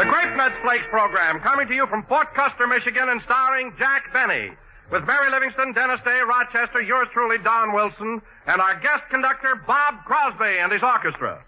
The Grape Nuts Flakes program coming to you from Fort Custer, Michigan, and starring Jack Benny. With Mary Livingston, Dennis Day, Rochester, yours truly, Don Wilson, and our guest conductor, Bob Crosby, and his orchestra.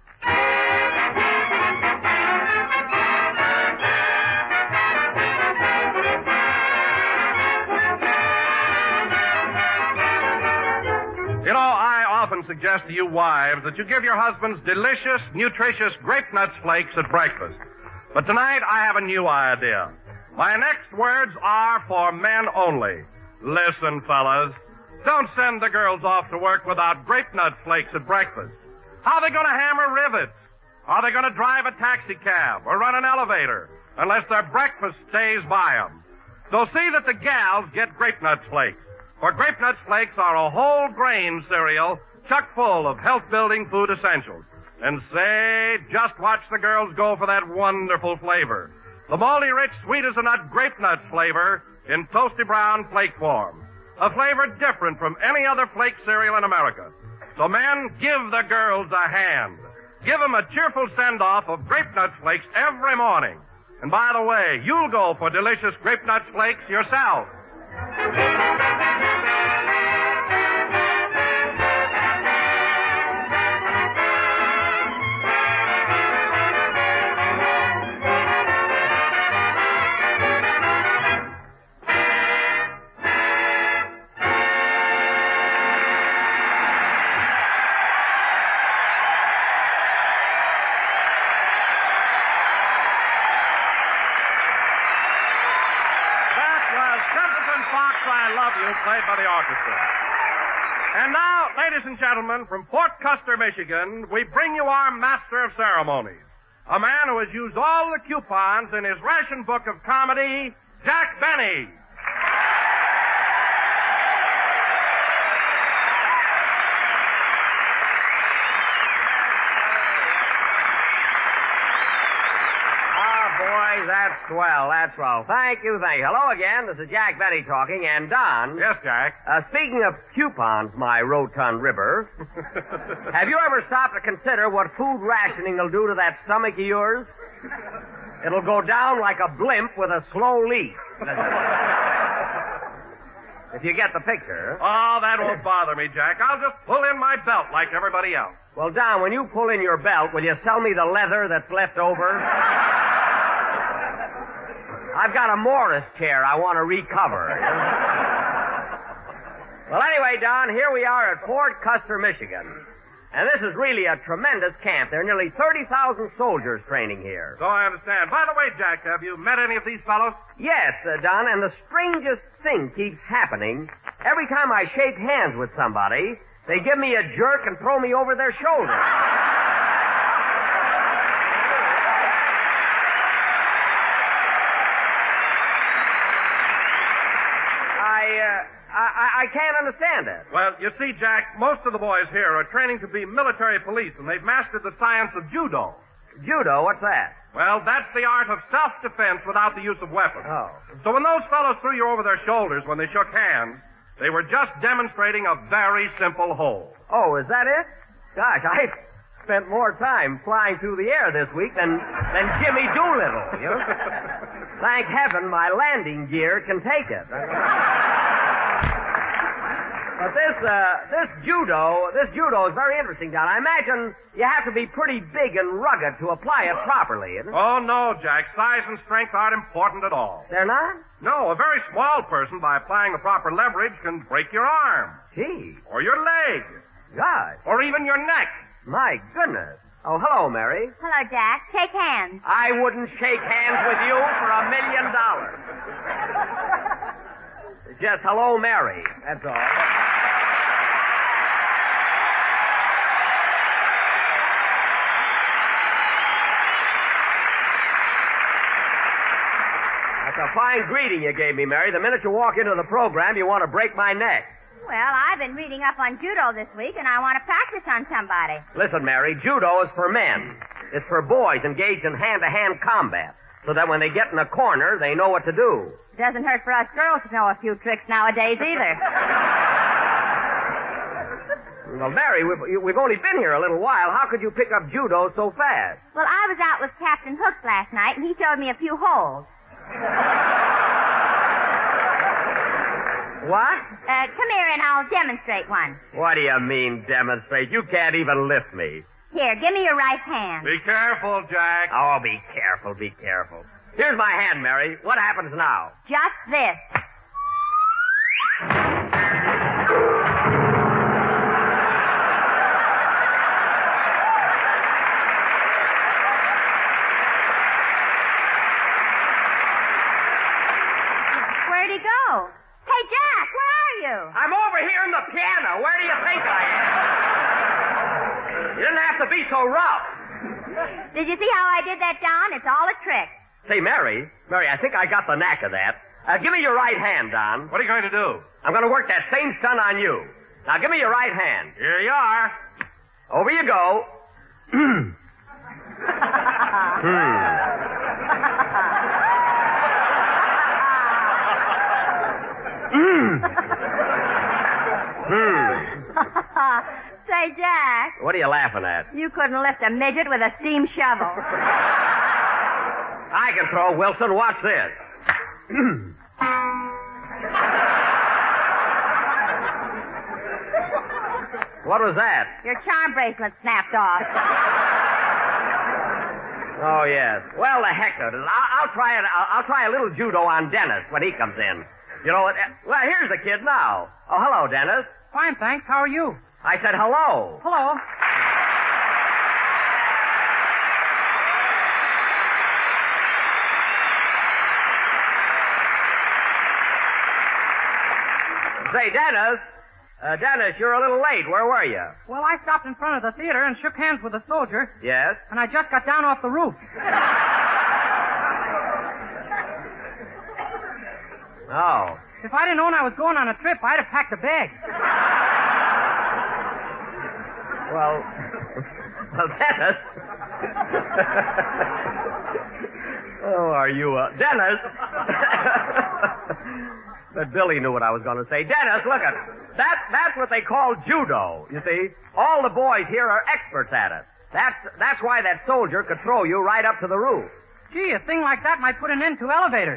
You know, I often suggest to you wives that you give your husbands delicious, nutritious Grape Nuts Flakes at breakfast. But tonight I have a new idea. My next words are for men only. Listen, fellas. Don't send the girls off to work without Grape Nut Flakes at breakfast. How are they going to hammer rivets? Are they going to drive a taxi cab or run an elevator unless their breakfast stays by them? So see that the gals get Grape Nut Flakes. For Grape Nut Flakes are a whole grain cereal chock full of health-building food essentials. And say, just watch the girls go for that wonderful flavor. The malty rich, sweet as a nut Grape Nuts flavor in toasty brown flake form. A flavor different from any other flake cereal in America. So men, give the girls a hand. Give them a cheerful send-off of Grape Nuts Flakes every morning. And by the way, you'll go for delicious Grape Nuts Flakes yourself. Played by the orchestra. And now, ladies and gentlemen, from Fort Custer, Michigan, we bring you our master of ceremonies, a man who has used all the coupons in his ration book of comedy, Jack Benny. That's swell, that's swell. Thank you. Hello again, this is Jack Benny talking, and Don. Yes, Jack? Speaking of coupons, my rotund ribber, have you ever stopped to consider what food rationing will do to that stomach of yours? It'll go down like a blimp with a slow leak. If you get the picture. Oh, that won't bother me, Jack. I'll just pull in my belt like everybody else. Well, Don, when you pull in your belt, will you sell me the leather that's left over? I've got a Morris chair I want to recover. Well, anyway, Don, here we are at Fort Custer, Michigan. And this is really a tremendous camp. There are nearly 30,000 soldiers training here. So I understand. By the way, Jack, have you met any of these fellows? Yes, Don, and the strangest thing keeps happening. Every time I shake hands with somebody, they give me a jerk and throw me over their shoulder. I can't understand it. Well, you see, Jack, most of the boys here are training to be military police, and they've mastered the science of judo. Judo? What's that? Well, that's the art of self-defense without the use of weapons. Oh. So when those fellows threw you over their shoulders when they shook hands, they were just demonstrating a very simple hold. Oh, is that it? Gosh, I spent more time flying through the air this week than Jimmy Doolittle, you know? Thank heaven my landing gear can take it. But this judo is very interesting, Don. I imagine you have to be pretty big and rugged to apply it properly, isn't it? Oh, no, Jack. Size and strength aren't important at all. They're not? No, a very small person, by applying the proper leverage, can break your arm. Gee. Or your leg. God. Or even your neck. My goodness. Oh, hello, Mary. Hello, Jack. Shake hands. I wouldn't shake hands with you for $1 million. Just hello, Mary. That's all. That's a fine greeting you gave me, Mary. The minute you walk into the program, you want to break my neck. Well, I've been reading up on judo this week, and I want to practice on somebody. Listen, Mary, judo is for men. It's for boys engaged in hand-to-hand combat, so that when they get in a corner, they know what to do. It doesn't hurt for us girls to know a few tricks nowadays either. Well, Mary, we've only been here a little while. How could you pick up judo so fast? Well, I was out with Captain Hooks last night, and he showed me a few holes. What? Come here, and I'll demonstrate one. What do you mean, demonstrate? You can't even lift me. Here, give me your right hand. Be careful, Jack. Oh, be careful, be careful. Here's my hand, Mary. What happens now? Just this. Where'd he go? Hey, Jack, where are you? I'm over here in the piano. Where do you think I am? You didn't have to be so rough. Did you see how I did that, Don? It's all a trick. Say, Mary, I think I got the knack of that. Give me your right hand, Don. What are you going to do? I'm going to work that same stunt on you. Now, give me your right hand. Here you are. Over you go. Say, Jack. What are you laughing at? You couldn't lift a midget with a steam shovel. I can throw, Wilson. Watch this. What was that? Your charm bracelet snapped off. Oh, yes. Well, the heck of it. I'll try it. I'll try a little judo on Dennis when he comes in. You know what? Well, here's the kid now. Oh, hello, Dennis. Fine, thanks. How are you? I said hello. Hello. Say, Dennis. Dennis, you're a little late. Where were you? Well, I stopped in front of the theater and shook hands with a soldier, Yes? and I just got down off the roof. Oh. If I didn't known I was going on a trip, I'd have packed a bag. Well, Dennis. Oh, are you, Dennis? But Billy knew what I was going to say. Dennis, look at that's what they call judo. You see, all the boys here are experts at it. That's why that soldier could throw you right up to the roof. Gee, a thing like that might put an end to elevators.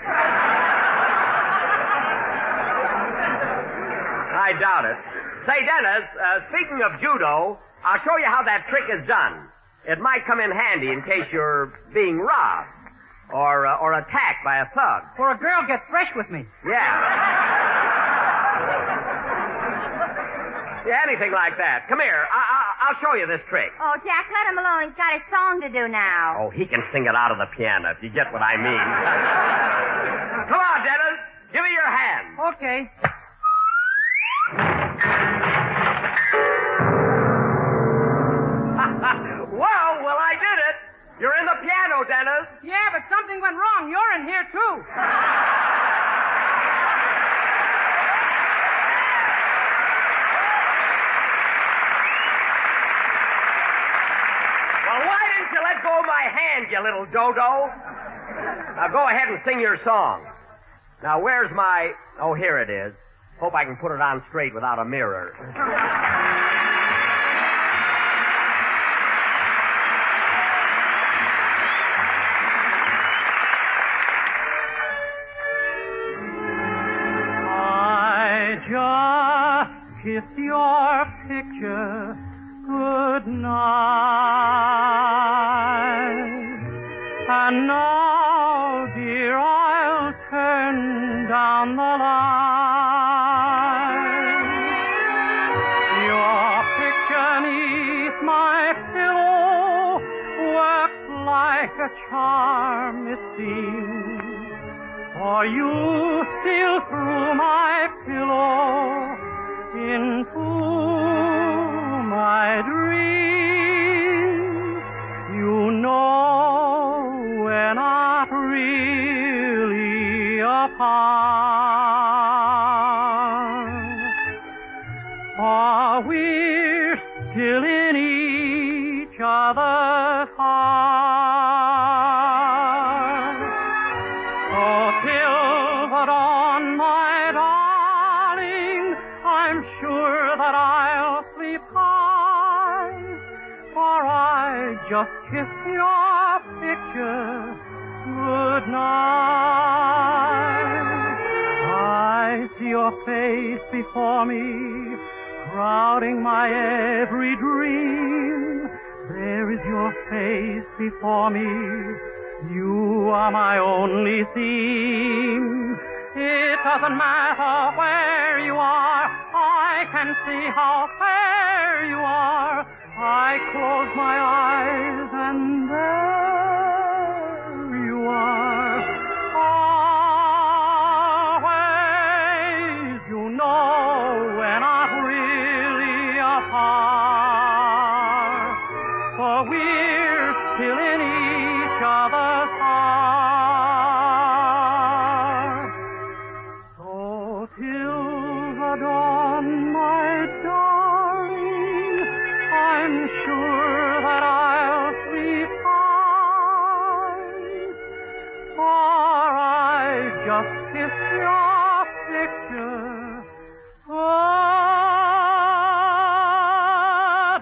I doubt it. Say, Dennis, speaking of judo, I'll show you how that trick is done. It might come in handy in case you're being robbed or attacked by a thug. Or a girl gets fresh with me. Yeah, anything like that. Come here. I'll show you this trick. Oh, Jack, let him alone. He's got his song to do now. Oh, he can sing it out of the piano, if you get what I mean. Come on, Dennis. Give me your hand. Okay. Well, I did it. You're in the piano, Dennis. Yeah, but something went wrong. You're in here, too. Well, why didn't you let go of my hand, you little dodo? Now, go ahead and sing your song. Now, where's my... Oh, here it is. Hope I can put it on straight without a mirror. Just kiss your picture good night. And now, dear, I'll turn down the line. Your picture neath my pillow works like a charm, it seems. For you steal through my pillow into my dreams. You know we're not really apart, for we're still in each other's heart. Oh, till the dawn, my darling, I'm sure that I'll sleep just kiss your picture good night. I see your face before me, crowding my every dream. There is your face before me. You are my only theme. It doesn't matter where you are. I can see how fair you are. I close my eyes and there you are. Always, you know, we're not really apart. For we're still in each other's heart. So till the dawn, my darling, I'm sure that I'll sleep fine. For I just kiss your picture good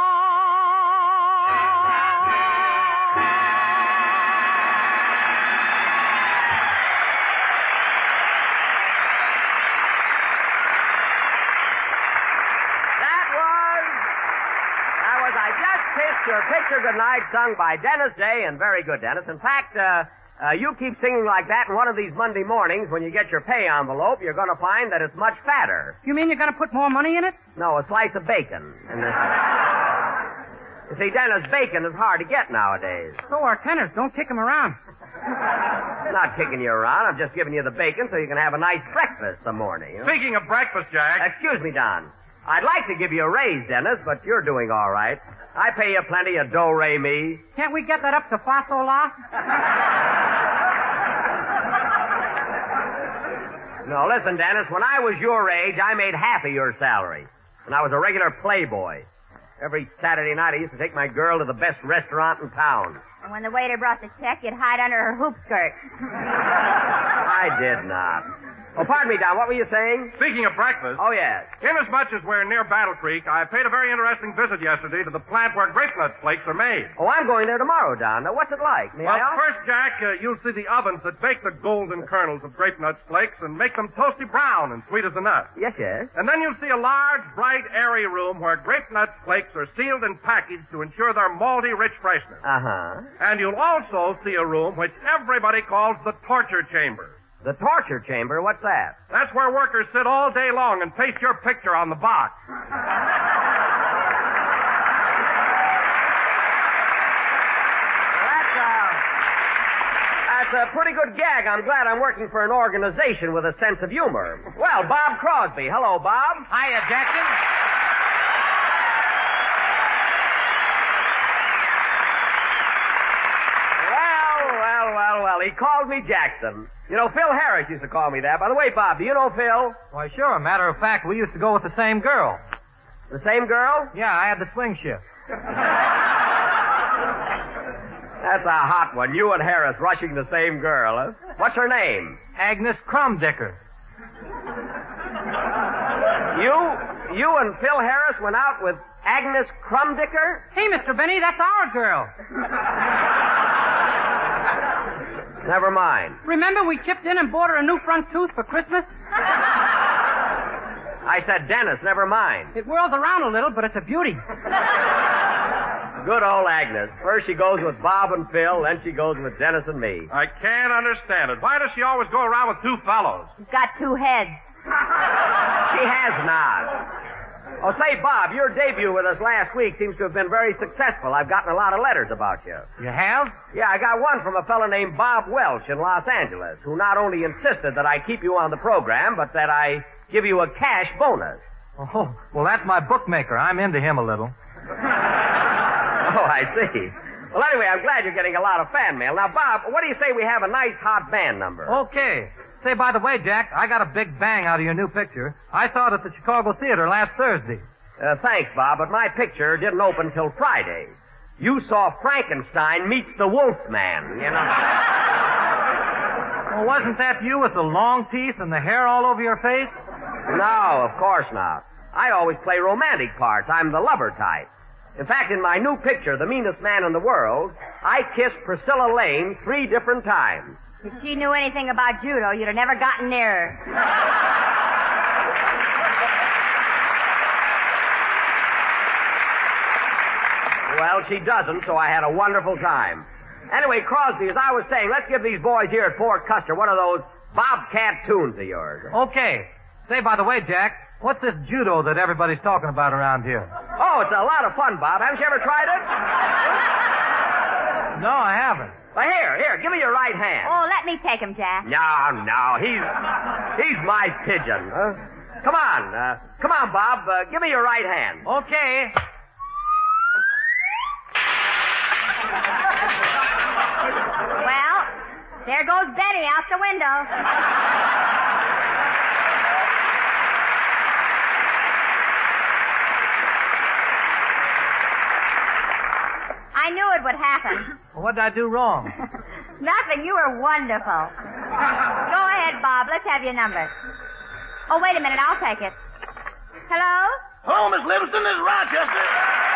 Your Picture Goodnight, sung by Dennis Day, and very good, Dennis. In fact, you keep singing like that, and one of these Monday mornings, when you get your pay envelope, you're going to find that it's much fatter. You mean you're going to put more money in it? No, a slice of bacon. You see, Dennis, bacon is hard to get nowadays. So are tenors. Don't kick them around. I'm not kicking you around. I'm just giving you the bacon so you can have a nice breakfast some morning. You know? Speaking of breakfast, Jack. Excuse me, Don. I'd like to give you a raise, Dennis, but you're doing all right. I pay you plenty of do-re-mi. Can't we get that up to fa-sol-la? No, listen, Dennis, when I was your age, I made half of your salary. When I was a regular playboy. Every Saturday night, I used to take my girl to the best restaurant in town. And when the waiter brought the check, you'd hide under her hoop skirt. I did not. Oh, pardon me, Don. What were you saying? Speaking of breakfast. Oh, yes. Inasmuch as we're near Battle Creek, I paid a very interesting visit yesterday to the plant where grape nut flakes are made. Oh, I'm going there tomorrow, Don. Now, what's it like? May I ask? First, Jack, you'll see the ovens that bake the golden kernels of grape nut flakes and make them toasty brown and sweet as a nut. Yes, yes. And then you'll see a large, bright, airy room where grape nut flakes are sealed and packaged to ensure their malty, rich freshness. Uh-huh. And you'll also see a room which everybody calls the torture chamber. The torture chamber? What's that? That's where workers sit all day long and paste your picture on the box. That's a pretty good gag. I'm glad I'm working for an organization with a sense of humor. Well, Bob Crosby. Hello, Bob. Hiya, Jackson. Well, he called me Jackson. You know, Phil Harris used to call me that. By the way, Bob, do you know Phil? Why, sure. Matter of fact, we used to go with the same girl. The same girl? Yeah, I had the swing shift. That's a hot one. You and Harris rushing the same girl, huh? What's her name? Agnes Crumdicker. You and Phil Harris went out with Agnes Crumdicker? Hey, Mr. Benny, that's our girl. Never mind. Remember we chipped in and bought her a new front tooth for Christmas? I said, Dennis, never mind. It whirls around a little, but it's a beauty. Good old Agnes. First she goes with Bob and Phil, then she goes with Dennis and me. I can't understand it. Why does she always go around with two fellows? She's got two heads. She has not. Oh, say, Bob, your debut with us last week seems to have been very successful. I've gotten a lot of letters about you. You have? Yeah, I got one from a fellow named Bob Welch in Los Angeles, who not only insisted that I keep you on the program, but that I give you a cash bonus. Oh, well, that's my bookmaker. I'm into him a little. Oh, I see. Well, anyway, I'm glad you're getting a lot of fan mail. Now, Bob, what do you say we have a nice hot band number? Okay. Say, by the way, Jack, I got a big bang out of your new picture. I saw it at the Chicago Theater last Thursday. Thanks, Bob, but my picture didn't open till Friday. You saw Frankenstein meets the Wolfman, you know. Well, wasn't that you with the long teeth and the hair all over your face? No, of course not. I always play romantic parts. I'm the lover type. In fact, in my new picture, The Meanest Man in the World, I kissed Priscilla Lane 3 different times. If she knew anything about judo, you'd have never gotten near her. Well, she doesn't, so I had a wonderful time. Anyway, Crosby, as I was saying, let's give these boys here at Fort Custer one of those Bobcat tunes of yours. Okay. Say, by the way, Jack, what's this judo that everybody's talking about around here? Oh, it's a lot of fun, Bob. Haven't you ever tried it? No, I haven't. Well, here, give me your right hand. Oh, let me take him, Jack. No, he's my pigeon. Come on, Bob, give me your right hand. Okay. Well, there goes Benny out the window. I knew it would happen. Well, what did I do wrong? Nothing. You were wonderful. Go ahead, Bob. Let's have your number. Oh, wait a minute. I'll take it. Hello? Hello, Miss Livingston. This is Rochester.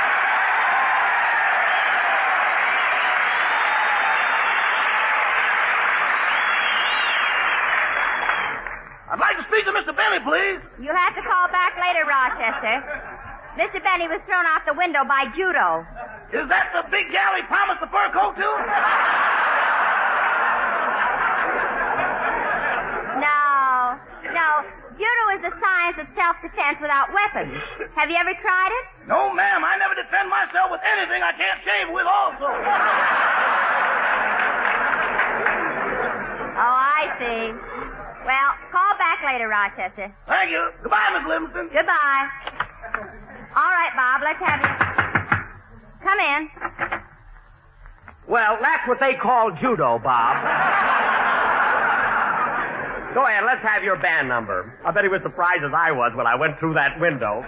I'd like to speak to Mr. Benny, please. You'll have to call back later, Rochester. Mr. Benny was thrown out the window by judo. Is that the big gal he promised the fur coat to? No. Judo is the science of self-defense without weapons. Have you ever tried it? No, ma'am. I never defend myself with anything I can't shave with also. Oh, I see. Well, call back later, Rochester. Thank you. Goodbye, Miss Livingston. Goodbye. All right, Bob, let's have you. Come in. Well, that's what they call judo, Bob. Go ahead, let's have your band number. I bet he was surprised as I was when I went through that window.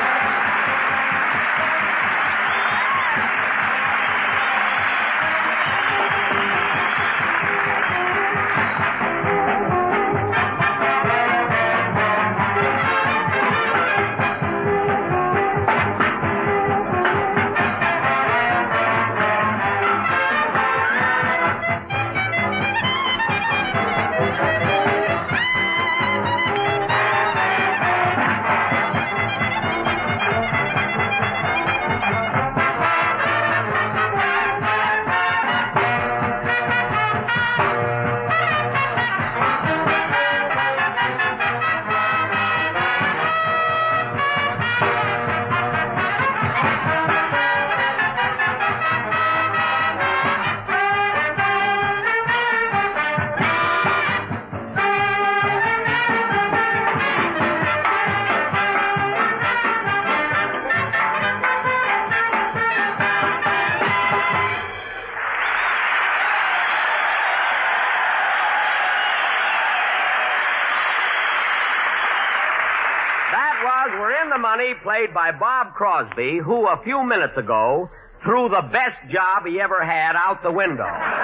Money, played by Bob Crosby, who a few minutes ago threw the best job he ever had out the window.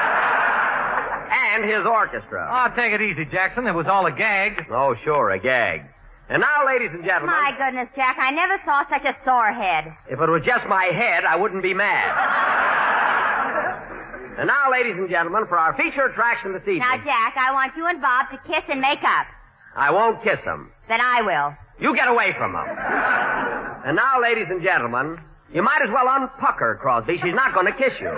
And his orchestra. Oh, take it easy, Jackson. It was all a gag. Oh, sure, a gag. And now, ladies and gentlemen... My goodness, Jack, I never saw such a sore head. If it was just my head, I wouldn't be mad. And now, ladies and gentlemen, for our feature attraction this evening... Now, Jack, I want you and Bob to kiss and make up. I won't kiss him. Then I will. You get away from him. And now, ladies and gentlemen, you might as well unpucker Crosby. She's not going to kiss you.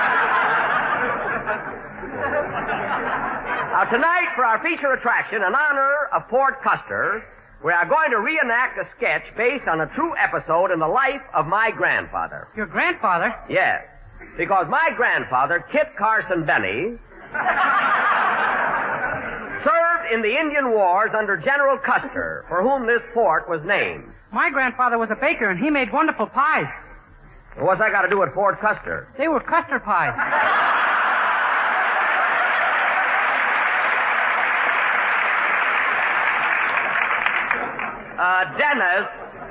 Now, tonight, for our feature attraction, in honor of Fort Custer, we are going to reenact a sketch based on a true episode in the life of my grandfather. Your grandfather? Yes, because my grandfather, Kit Carson Benny, served in the Indian Wars under General Custer, for whom this fort was named. My grandfather was a baker, and he made wonderful pies. What's that got to do with Fort Custer? They were custard pies. Dennis,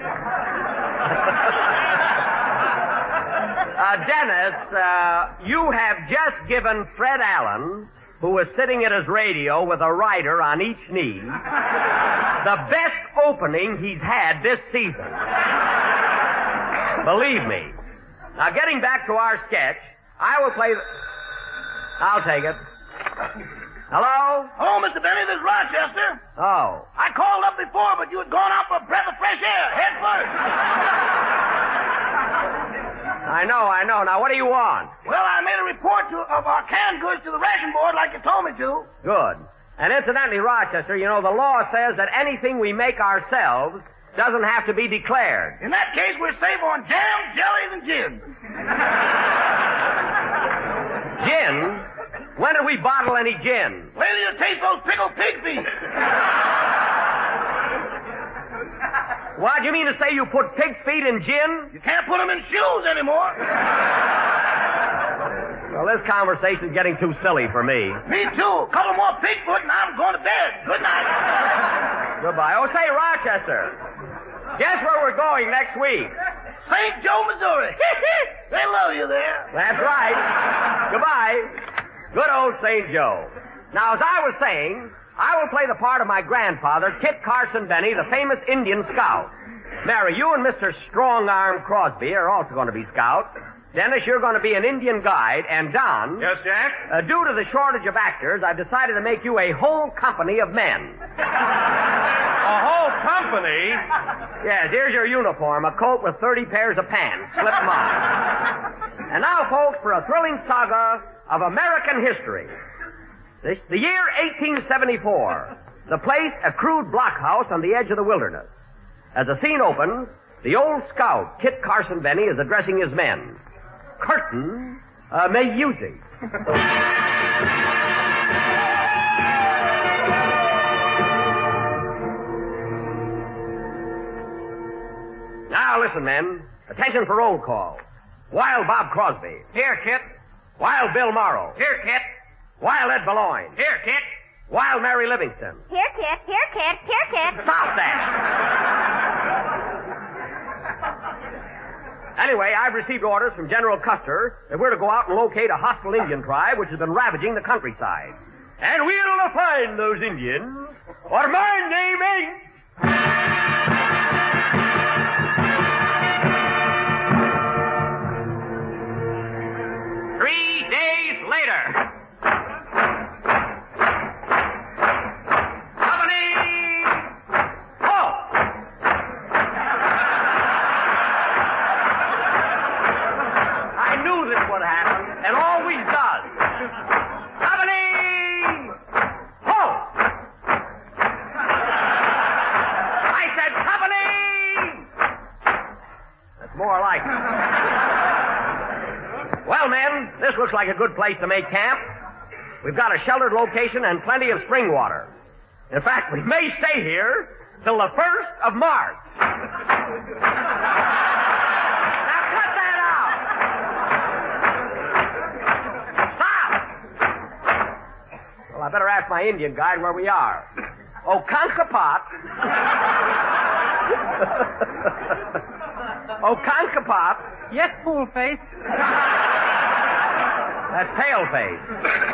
you have just given Fred Allen, who is sitting at his radio with a rider on each knee, the best opening he's had this season. Believe me, Now, getting back to our sketch, I will play the... I'll take it. Hello? Hello, Mr. Benny. This is Rochester. Oh. I called up before, but you had gone out for a breath of fresh air, head first. I know. Now, what do you want? Well, I made a report of our canned goods to the ration board like you told me to. Good. And incidentally, Rochester, you know, the law says that anything we make ourselves doesn't have to be declared. In that case, we're safe on jam, jellies, and gin. Gin? When did we bottle any gin? Wait till you taste those pickled pig feet. What? You mean to say you put pig's feet in gin? You can't put them in shoes anymore. Well, this conversation's getting too silly for me. Me too. A couple more pigfoot and I'm going to bed. Good night. Goodbye. Oh, say, Rochester, guess where we're going next week? St. Joe, Missouri. They love you there. That's right. Goodbye. Good old St. Joe. Now, as I was saying, I will play the part of my grandfather, Kit Carson Benny, the famous Indian scout. Mary, you and Mr. Strong-Arm Crosby are also going to be scouts. Dennis, you're going to be an Indian guide. And Don... Yes, Jack? Due to the shortage of actors, I've decided to make you a whole company of men. A whole company? Yes, here's your uniform, a coat with 30 pairs of pants. Slip them on. And now, folks, for a thrilling saga of American history. The year 1874. The place, a crude blockhouse on the edge of the wilderness. As the scene opens, the old scout, Kit Carson Benny, is addressing his men. Curtain, may music. Now listen, men. Attention for roll call. Wild Bob Crosby. Here, Kit. Wild Bill Morrow. Here, Kit. Wild Ed Baloyne. Here, Kit. Wild Mary Livingston. Here, Kit. Here, Kit. Here, Kit. Stop that! Anyway, I've received orders from General Custer that we're to go out and locate a hostile Indian tribe which has been ravaging the countryside. And we'll find those Indians, or my name ain't... 3 days later. This looks like a good place to make camp. We've got a sheltered location and plenty of spring water. In fact, we may stay here till the 1st of March. Now cut that out! Stop! Well, I better ask my Indian guide where we are. Okankapat. Okankapat. Yes, fool face. That's pale-face.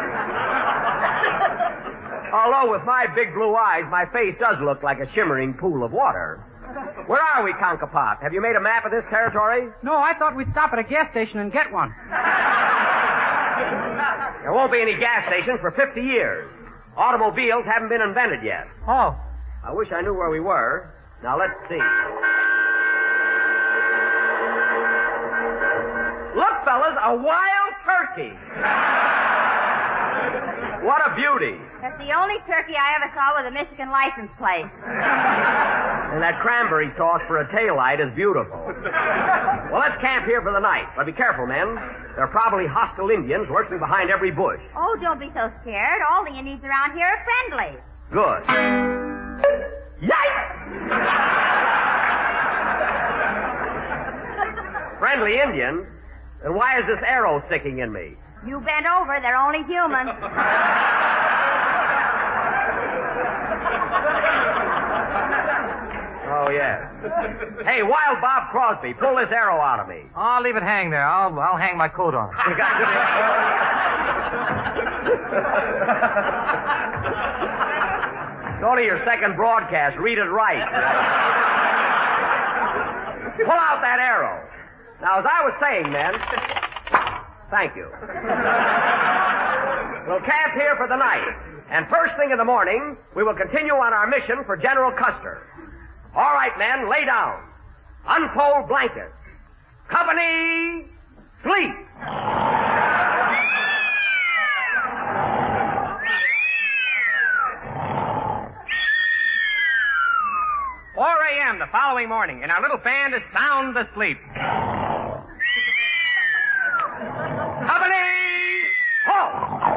Although with my big blue eyes, my face does look like a shimmering pool of water. Where are we, Conkapat? Have you made a map of this territory? No, I thought we'd stop at a gas station and get one. There won't be any gas stations for 50 years. Automobiles haven't been invented yet. Oh. I wish I knew where we were. Now, let's see. Look, fellas, a wild turkey. What a beauty. That's the only turkey I ever saw with a Michigan license plate. And that cranberry sauce for a taillight is beautiful. Well, let's camp here for the night. But be careful, men. There are probably hostile Indians lurking behind every bush. Oh, don't be so scared. All the Indians around here are friendly. Good. Yikes! Friendly Indians? Then why is this arrow sticking in me? You bent over. They're only human. Oh, yes. Hey, Wild Bob Crosby, pull this arrow out of me. I'll leave it hang there. I'll hang my coat on it. It's only your second broadcast. Read it right. Pull out that arrow. Now, as I was saying, men... Thank you. We'll camp here for the night. And first thing in the morning, we will continue on our mission for General Custer. All right, men, lay down. Unfold blankets. Company, sleep. 4 a.m. the following morning, and our little band is sound asleep. Company, halt!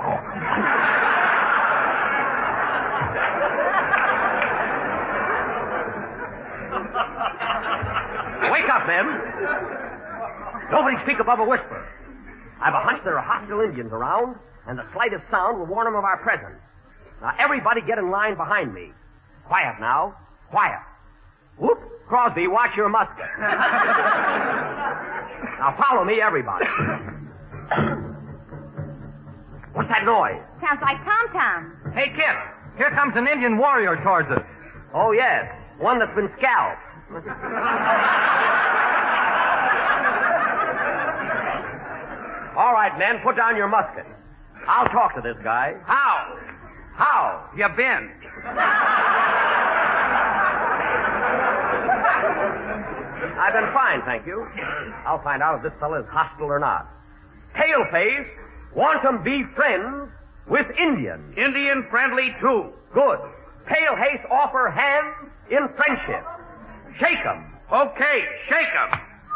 Wake up, men. Nobody speak above a whisper. I've a hunch there are hostile Indians around, and the slightest sound will warn them of our presence. Now, everybody get in line behind me. Quiet now. Quiet. Whoop. Crosby, watch your musket. Now, follow me, everybody. What's that noise? Sounds like tom-tom. Hey, Kip, here comes an Indian warrior towards us. Oh, yes. One that's been scalped. All right, men, put down your musket. I'll talk to this guy. How? How? You been? I've been fine, thank you. I'll find out if this fellow is hostile or not. Paleface, want 'em be friends with Indians. Indian friendly, too. Good. Paleface offer hands in friendship. Shake 'em. Okay, shake 'em.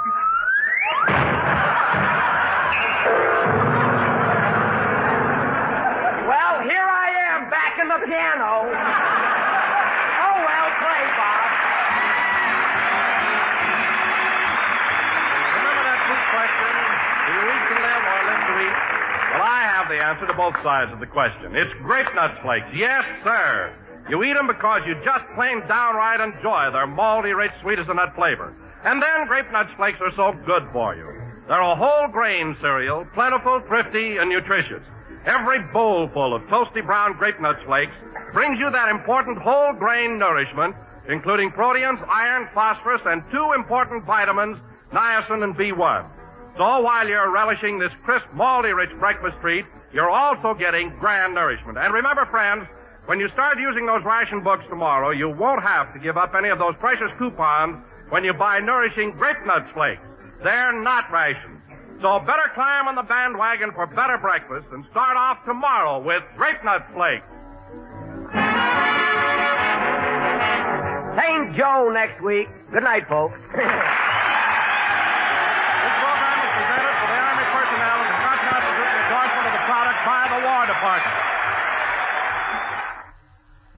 Well, here I am, back in the piano. Oh, well, play, Bob. Remember that quick question? Do you eat to live or live to eat? Well, I have the answer to both sides of the question. It's grape nuts flakes. Yes, sir. You eat them because you just plain downright enjoy their malty, rich, sweet as a nut flavor. And then grape nuts flakes are so good for you. They're a whole grain cereal, plentiful, thrifty, and nutritious. Every bowlful of toasty brown grape nuts flakes brings you that important whole grain nourishment, including proteins, iron, phosphorus, and 2 important vitamins, niacin and B1. So while you're relishing this crisp, malty, rich breakfast treat, you're also getting grand nourishment. And remember, friends, when you start using those ration books tomorrow, you won't have to give up any of those precious coupons when you buy nourishing grape nuts flakes. They're not rations. So better climb on the bandwagon for better breakfast and start off tomorrow with grape nuts flakes. St. Joe next week. Good night, folks. This program is presented for the Army personnel and does not constitute the endorsement of the product by the War Department.